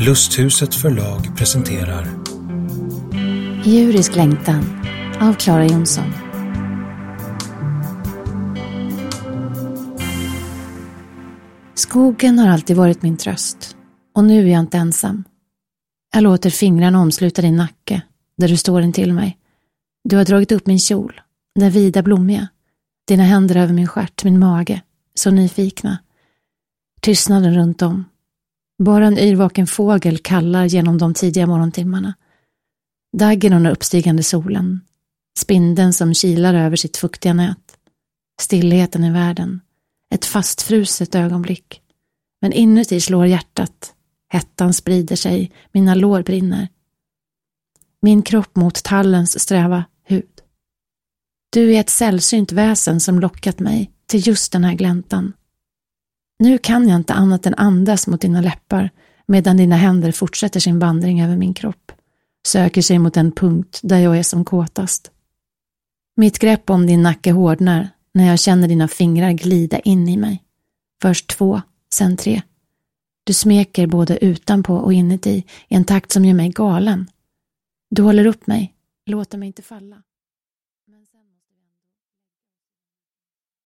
Lusthuset förlag presenterar Djurisk längtan av Clara Jonsson. Skogen har alltid varit min tröst, och nu är jag inte ensam. Jag låter fingrarna omsluta din nacke, där du står intill mig. Du har dragit upp min kjol, den vida blommiga. Dina händer över min stjärt, min mage, så nyfikna. Tystnaden runt om. Bara en yrvaken fågel kallar genom de tidiga morgontimmarna. Daggen under uppstigande solen. Spindeln som kilar över sitt fuktiga nät. Stillheten i världen. Ett fastfruset ögonblick. Men inuti slår hjärtat. Hettan sprider sig. Mina lår brinner. Min kropp mot tallens sträva hud. Du är ett sällsynt väsen som lockat mig till just den här gläntan. Nu kan jag inte annat än andas mot dina läppar medan dina händer fortsätter sin vandring över min kropp. Söker sig mot en punkt där jag är som kåtast. Mitt grepp om din nacke hårdnar när jag känner dina fingrar glida in i mig. Först 2, sen 3. Du smeker både utanpå och inuti i en takt som gör mig galen. Du håller upp mig, låter mig inte falla.